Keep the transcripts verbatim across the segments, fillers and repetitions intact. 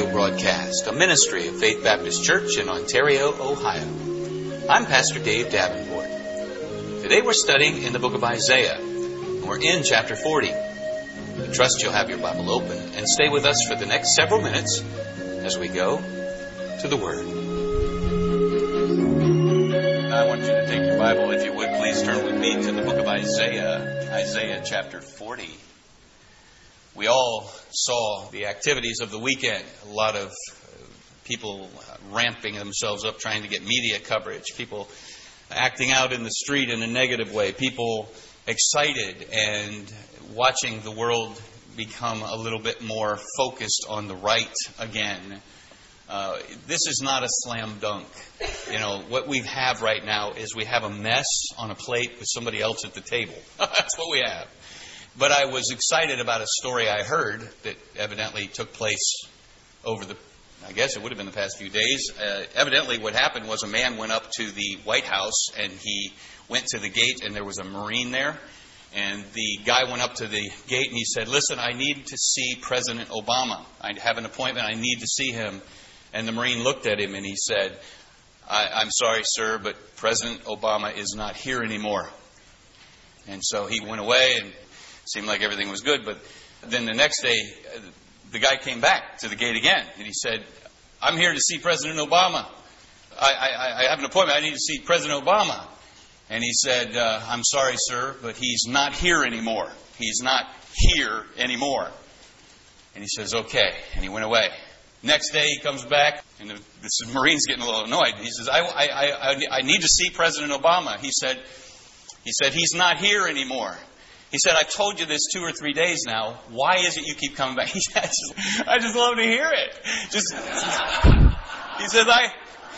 radio broadcast, a ministry of Faith Baptist Church in Ontario, Ohio. I'm Pastor Dave Davenport. Today we're studying in the book of Isaiah, and we're in chapter forty. I trust you'll have your Bible open and stay with us for the next several minutes as we go to the Word. I want you to take your Bible, if you would, please turn with me to the book of Isaiah, Isaiah chapter forty. We all saw the activities of the weekend. A lot of people ramping themselves up, trying to get media coverage. People acting out in the street in a negative way. People excited and watching the world become a little bit more focused on the right again. Uh, this is not a slam dunk. You know, what we have right now is we have a mess on a plate with somebody else at the table. That's what we have. But I was excited about a story I heard that evidently took place over the, I guess it would have been the past few days. Uh, evidently what happened was a man went up to the White House and he went to the gate and there was a Marine there. And the guy went up to the gate and he said, "Listen, I need to see President Obama. I have an appointment. I need to see him." And the Marine looked at him and he said, I, I'm sorry, sir, but President Obama is not here anymore. And so he went away and seemed like everything was good, but then the next day, the guy came back to the gate again, and he said, "I'm here to see President Obama. I, I, I have an appointment. I need to see President Obama." And he said, uh, "I'm sorry, sir, but he's not here anymore. He's not here anymore." And he says, "Okay," and he went away. Next day, he comes back, and the, this Marine's getting a little annoyed. He says, I, I, I, I need to see President Obama." He said, he said, "He's not here anymore." He said, "I've told you this two or three days now. Why is it you keep coming back?" He said, I just, I just love to hear it. Just, he says, I,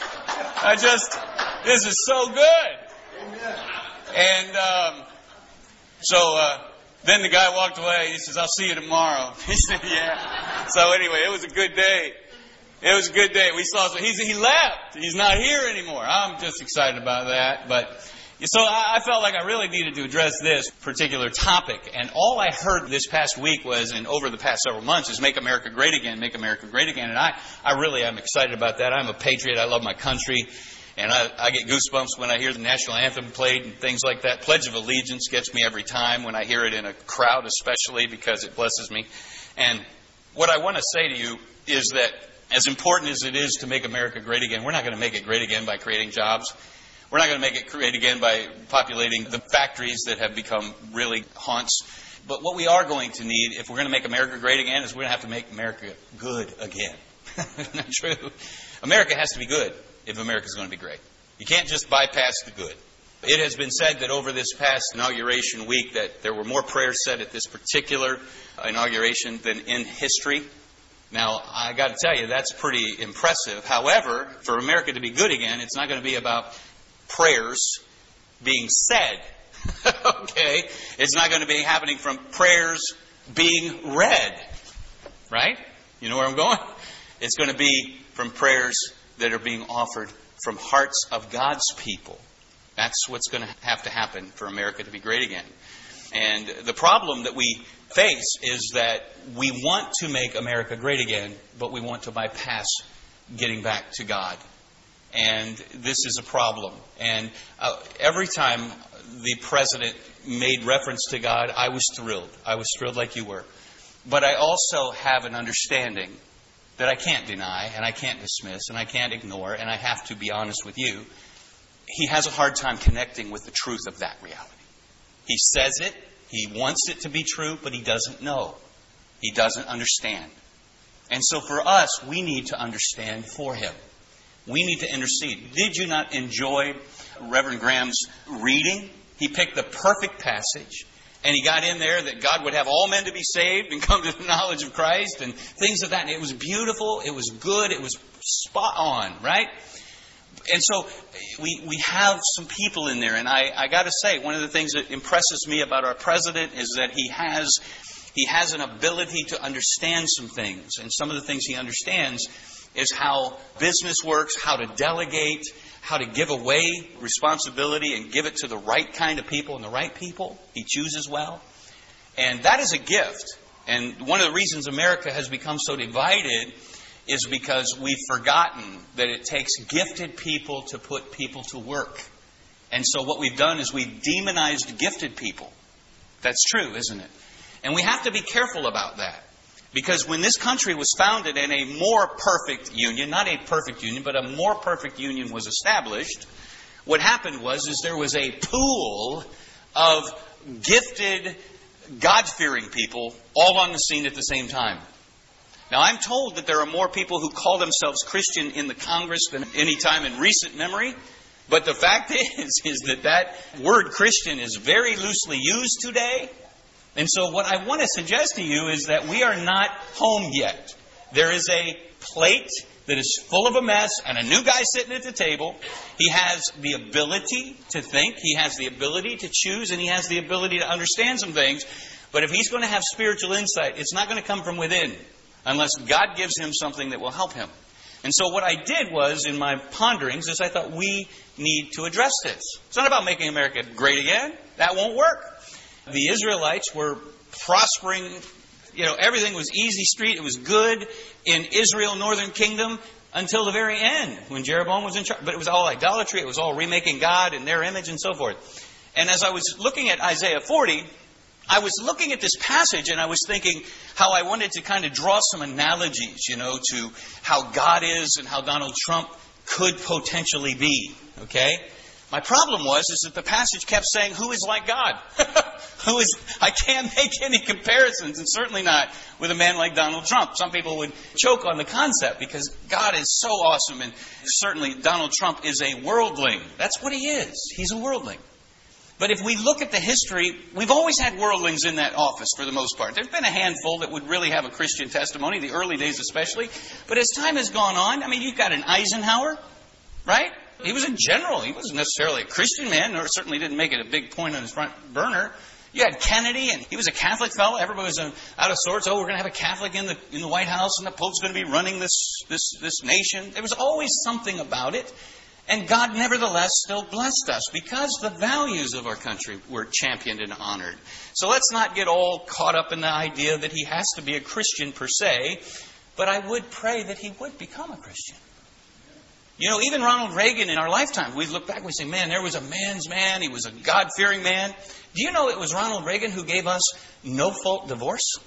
I just, this is so good. And um, so uh, then the guy walked away. He says, "I'll see you tomorrow." He said, "Yeah." So anyway, it was a good day. It was a good day. We saw. So he he left. He's not here anymore. I'm just excited about that, but. So I felt like I really needed to address this particular topic. And all I heard this past week was, and over the past several months, is "Make America Great Again, Make America Great Again." And I, I really am excited about that. I'm a patriot. I love my country. And I, I get goosebumps when I hear the national anthem played and things like that. Pledge of Allegiance gets me every time when I hear it in a crowd, especially because it blesses me. And what I want to say to you is that as important as it is to make America great again, we're not going to make it great again by creating jobs. We're not going to make it great again by populating the factories that have become really haunts. But what we are going to need, if we're going to make America great again, is we're going to have to make America good again. Isn't that true? America has to be good if America is going to be great. You can't just bypass the good. It has been said that over this past inauguration week that there were more prayers said at this particular inauguration than in history. Now, I got to tell you, that's pretty impressive. However, for America to be good again, it's not going to be about prayers being said. Okay? It's not going to be happening from prayers being read. Right? You know where I'm going? It's going to be from prayers that are being offered from hearts of God's people. That's what's going to have to happen for America to be great again. And the problem that we face is that we want to make America great again, but we want to bypass getting back to God. And this is a problem. And uh, every time the president made reference to God, I was thrilled. I was thrilled like you were. But I also have an understanding that I can't deny, and I can't dismiss, and I can't ignore, and I have to be honest with you. He has a hard time connecting with the truth of that reality. He says it, he wants it to be true, but he doesn't know. He doesn't understand. And so for us, we need to understand for him. We need to intercede. Did you not enjoy Reverend Graham's reading? He picked the perfect passage, and he got in there that God would have all men to be saved and come to the knowledge of Christ and things of that. And it was beautiful. It was good. It was spot on, right? And so we we have some people in there. And I, I got to say, one of the things that impresses me about our president is that he has he has an ability to understand some things. And some of the things he understands is how business works, how to delegate, how to give away responsibility and give it to the right kind of people and the right people he chooses well. And that is a gift. And one of the reasons America has become so divided is because we've forgotten that it takes gifted people to put people to work. And so what we've done is we've demonized gifted people. That's true, isn't it? And we have to be careful about that. Because when this country was founded and a more perfect union, not a perfect union, but a more perfect union was established, what happened was is there was a pool of gifted, God-fearing people all on the scene at the same time. Now, I'm told that there are more people who call themselves Christian in the Congress than any time in recent memory. But the fact is, is that that word Christian is very loosely used today. And so what I want to suggest to you is that we are not home yet. There is a plate that is full of a mess and a new guy sitting at the table. He has the ability to think. He has the ability to choose. And he has the ability to understand some things. But if he's going to have spiritual insight, it's not going to come from within unless God gives him something that will help him. And so what I did was, in my ponderings, is I thought we need to address this. It's not about making America great again. That won't work. The Israelites were prospering. You know, everything was easy street. It was good in Israel, northern kingdom, until the very end when Jeroboam was in charge. But it was all idolatry. It was all remaking God in their image and so forth. And as I was looking at Isaiah forty, I was looking at this passage and I was thinking how I wanted to kind of draw some analogies, you know, to how God is and how Donald Trump could potentially be. Okay? My problem was is that the passage kept saying, who is like God? Who is? I can't make any comparisons, and certainly not with a man like Donald Trump. Some people would choke on the concept because God is so awesome, and certainly Donald Trump is a worldling. That's what he is. He's a worldling. But if we look at the history, we've always had worldlings in that office for the most part. There's been a handful that would really have a Christian testimony, the early days especially. But as time has gone on, I mean, you've got an Eisenhower, right? He was a general. He wasn't necessarily a Christian man, or certainly didn't make it a big point on his front burner. You had Kennedy, and he was a Catholic fellow. Everybody was out of sorts. Oh, we're going to have a Catholic in the in the White House, and the Pope's going to be running this this this nation. There was always something about it. And God nevertheless still blessed us because the values of our country were championed and honored. So let's not get all caught up in the idea that he has to be a Christian per se, but I would pray that he would become a Christian. You know, even Ronald Reagan in our lifetime, we look back and we say, man, there was a man's man. He was a God-fearing man. Do you know it was Ronald Reagan who gave us no-fault divorce?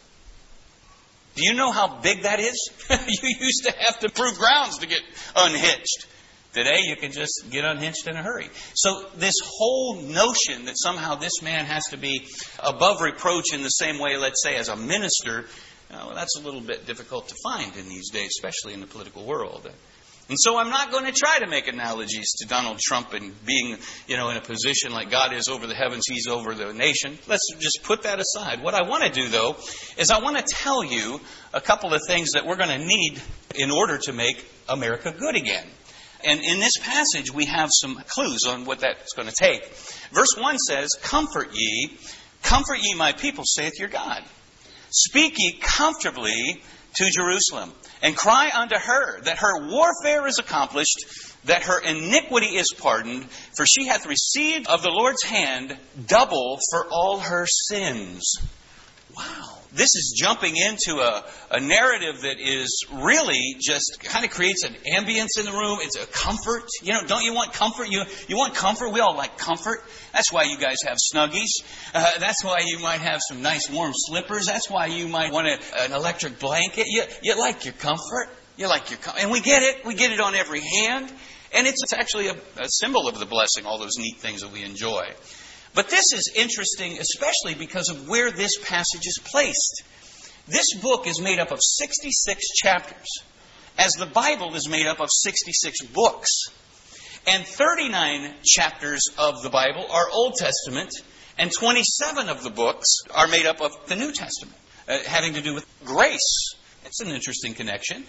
Do you know how big that is? You used to have to prove grounds to get unhitched. Today, you can just get unhinged in a hurry. So this whole notion that somehow this man has to be above reproach in the same way, let's say, as a minister, well, that's a little bit difficult to find in these days, especially in the political world. And so I'm not going to try to make analogies to Donald Trump and being, you know, in a position like God is over the heavens, he's over the nation. Let's just put that aside. What I want to do, though, is I want to tell you a couple of things that we're going to need in order to make America good again. And in this passage, we have some clues on what that's going to take. Verse one says, Comfort ye, comfort ye my people, saith your God. Speak ye comfortably to Jerusalem, and cry unto her that her warfare is accomplished, that her iniquity is pardoned, for she hath received of the Lord's hand double for all her sins. Wow. This is jumping into a, a narrative that is really just kind of creates an ambience in the room. It's a comfort. You know, don't you want comfort? You you want comfort? We all like comfort. That's why you guys have Snuggies. Uh, that's why you might have some nice warm slippers. That's why you might want a, an electric blanket. You, you like your comfort. You like your com- And we get it. We get it on every hand. And it's, it's actually a, a symbol of the blessing, all those neat things that we enjoy. But this is interesting, especially because of where this passage is placed. This book is made up of sixty-six chapters, as the Bible is made up of sixty-six books. And thirty-nine chapters of the Bible are Old Testament, and twenty-seven of the books are made up of the New Testament, uh, having to do with grace. It's an interesting connection.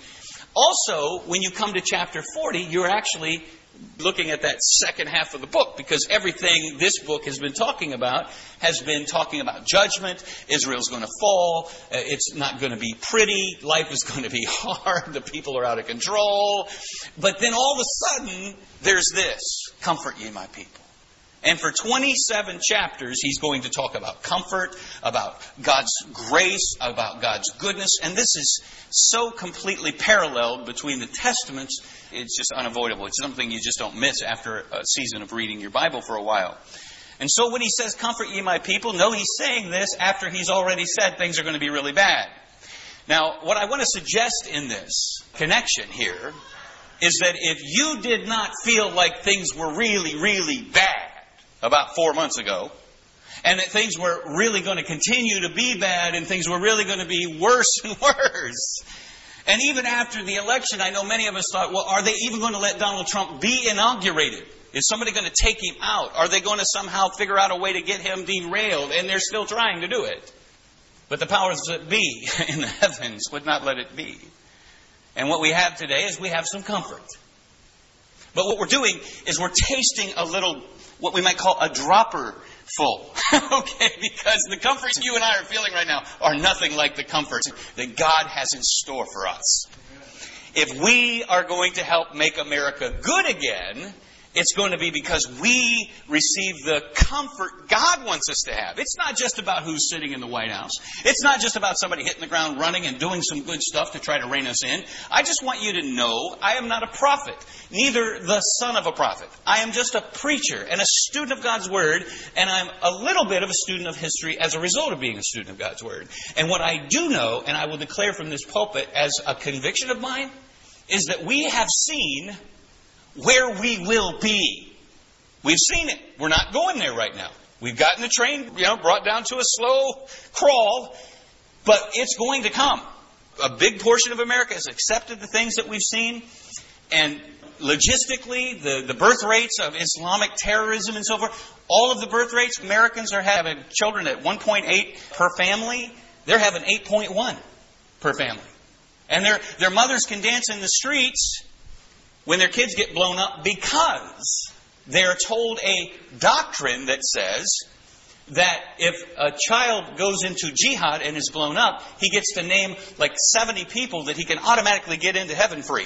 Also, when you come to chapter forty, you're actually looking at that second half of the book, because everything this book has been talking about has been talking about judgment. Israel's going to fall. It's not going to be pretty. Life is going to be hard. The people are out of control. But then all of a sudden, there's this. Comfort ye, my people. And for twenty-seven chapters, he's going to talk about comfort, about God's grace, about God's goodness. And this is so completely paralleled between the Testaments, it's just unavoidable. It's something you just don't miss after a season of reading your Bible for a while. And so when he says, comfort ye my people, no, he's saying this after he's already said things are going to be really bad. Now, what I want to suggest in this connection here is that if you did not feel like things were really, really bad about four months ago, and that things were really going to continue to be bad, and things were really going to be worse and worse. And even after the election, I know many of us thought, well, are they even going to let Donald Trump be inaugurated? Is somebody going to take him out? Are they going to somehow figure out a way to get him derailed? And they're still trying to do it. But the powers that be in the heavens would not let it be. And what we have today is we have some comfort. But what we're doing is we're tasting a little, what we might call a dropper full. Okay, because the comforts you and I are feeling right now are nothing like the comforts that God has in store for us. If we are going to help make America good again, it's going to be because we receive the comfort God wants us to have. It's not just about who's sitting in the White House. It's not just about somebody hitting the ground running and doing some good stuff to try to rein us in. I just want you to know I am not a prophet, neither the son of a prophet. I am just a preacher and a student of God's Word, and I'm a little bit of a student of history as a result of being a student of God's Word. And what I do know, and I will declare from this pulpit as a conviction of mine, is that we have seen where we will be. We've seen it. We're not going there right now. We've gotten the train, you know, brought down to a slow crawl, but it's going to come. A big portion of America has accepted the things that we've seen, and logistically, the, the birth rates of Islamic terrorism and so forth, all of the birth rates, Americans are having children at one point eight per family. They're having eight point one per family. And their, their mothers can dance in the streets when their kids get blown up because they're told a doctrine that says that if a child goes into jihad and is blown up, he gets to name like seventy people that he can automatically get into heaven free.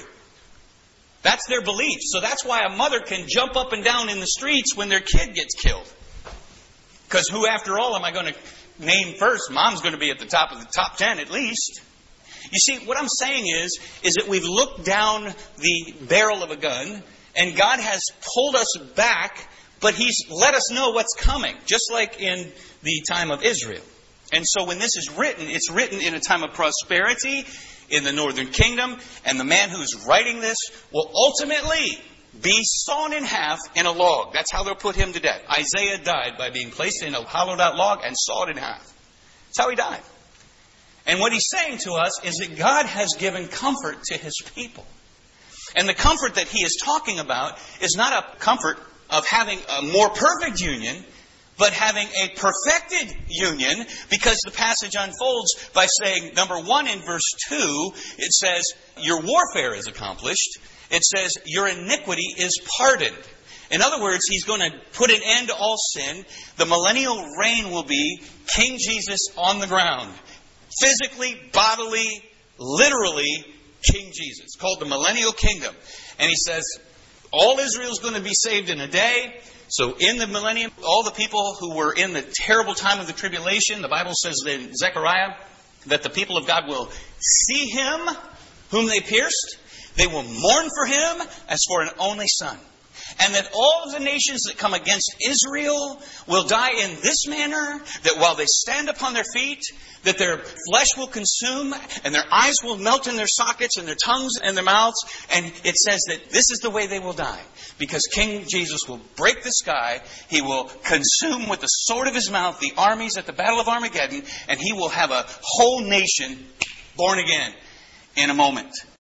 That's their belief. So that's why a mother can jump up and down in the streets when their kid gets killed. Because who, after all, am I going to name first? Mom's going to be at the top of the top ten at least. You see, what I'm saying is, is that we've looked down the barrel of a gun, and God has pulled us back, but He's let us know what's coming, just like in the time of Israel. And so when this is written, it's written in a time of prosperity in the northern kingdom, and the man who's writing this will ultimately be sawn in half in a log. That's how they'll put him to death. Isaiah died by being placed in a hollowed out log and sawed in half. That's how he died. And what he's saying to us is that God has given comfort to His people. And the comfort that He is talking about is not a comfort of having a more perfect union, but having a perfected union, because the passage unfolds by saying, number one, in verse two, it says, your warfare is accomplished. It says, your iniquity is pardoned. In other words, He's going to put an end to all sin. The millennial reign will be King Jesus on the ground. Physically, bodily, literally, King Jesus. It's called the millennial kingdom. And He says, all Israel's going to be saved in a day. So in the millennium, all the people who were in the terrible time of the tribulation, the Bible says in Zechariah that the people of God will see Him whom they pierced. They will mourn for Him as for an only son. And that all of the nations that come against Israel will die in this manner, that while they stand upon their feet, that their flesh will consume, and their eyes will melt in their sockets, and their tongues and their mouths. And it says that this is the way they will die. Because King Jesus will break the sky, He will consume with the sword of His mouth the armies at the Battle of Armageddon, and He will have a whole nation born again in a moment.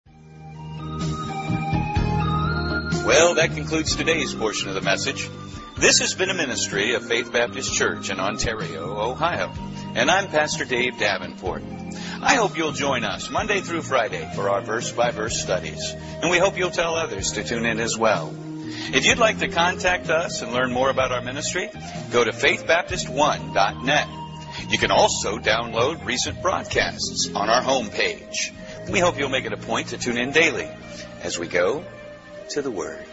Well, that concludes today's portion of the message. This has been a ministry of Faith Baptist Church in Ontario, Ohio. And I'm Pastor Dave Davenport. I hope you'll join us Monday through Friday for our verse-by-verse studies. And we hope you'll tell others to tune in as well. If you'd like to contact us and learn more about our ministry, go to faith baptist one dot net. You can also download recent broadcasts on our homepage. We hope you'll make it a point to tune in daily as we go to the Word.